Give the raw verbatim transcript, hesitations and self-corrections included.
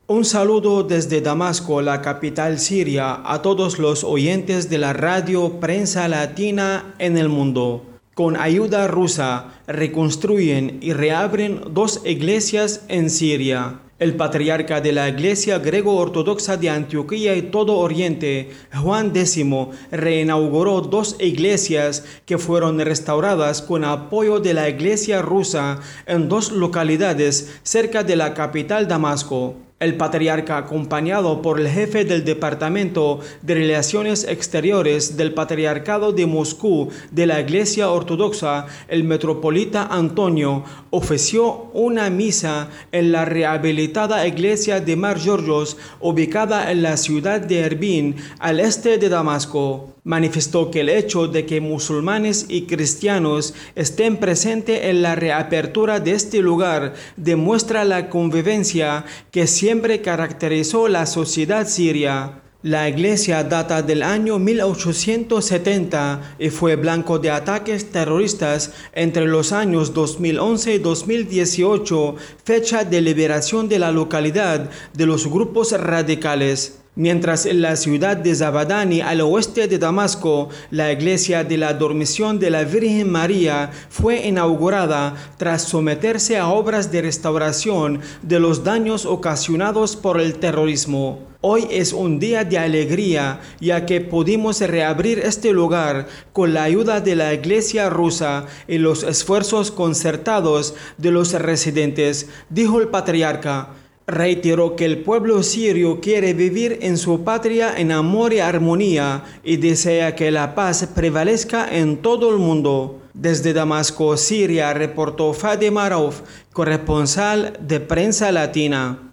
Un saludo desde Damasco, la capital siria, a todos los oyentes de la radio Prensa Latina en el mundo. Con ayuda rusa, reconstruyen y reabren dos iglesias en Siria. El patriarca de la Iglesia Grego-Ortodoxa de Antioquía y todo Oriente, Juan X, reinauguró dos iglesias que fueron restauradas con apoyo de la Iglesia rusa en dos localidades cerca de la capital Damasco. El patriarca, acompañado por el jefe del Departamento de Relaciones Exteriores del Patriarcado de Moscú de la Iglesia Ortodoxa, el metropolita Antonio, ofició una misa en la rehabilitada iglesia de Mar Georgios, ubicada en la ciudad de Erbil, al este de Damasco. Manifestó que el hecho de que musulmanes y cristianos estén presentes en la reapertura de este lugar demuestra la convivencia que siempre caracterizó la sociedad siria. La iglesia data del año mil ochocientos setenta y fue blanco de ataques terroristas entre los años dos mil once y dos mil dieciocho, fecha de liberación de la localidad de los grupos radicales. Mientras en la ciudad de Zabadani, al oeste de Damasco, la iglesia de la Dormición de la Virgen María fue inaugurada tras someterse a obras de restauración de los daños ocasionados por el terrorismo. Hoy es un día de alegría, ya que pudimos reabrir este lugar con la ayuda de la Iglesia rusa y los esfuerzos concertados de los residentes, dijo el patriarca. Reiteró que el pueblo sirio quiere vivir en su patria en amor y armonía y desea que la paz prevalezca en todo el mundo. Desde Damasco, Siria, reportó Fadima Rauf, corresponsal de Prensa Latina.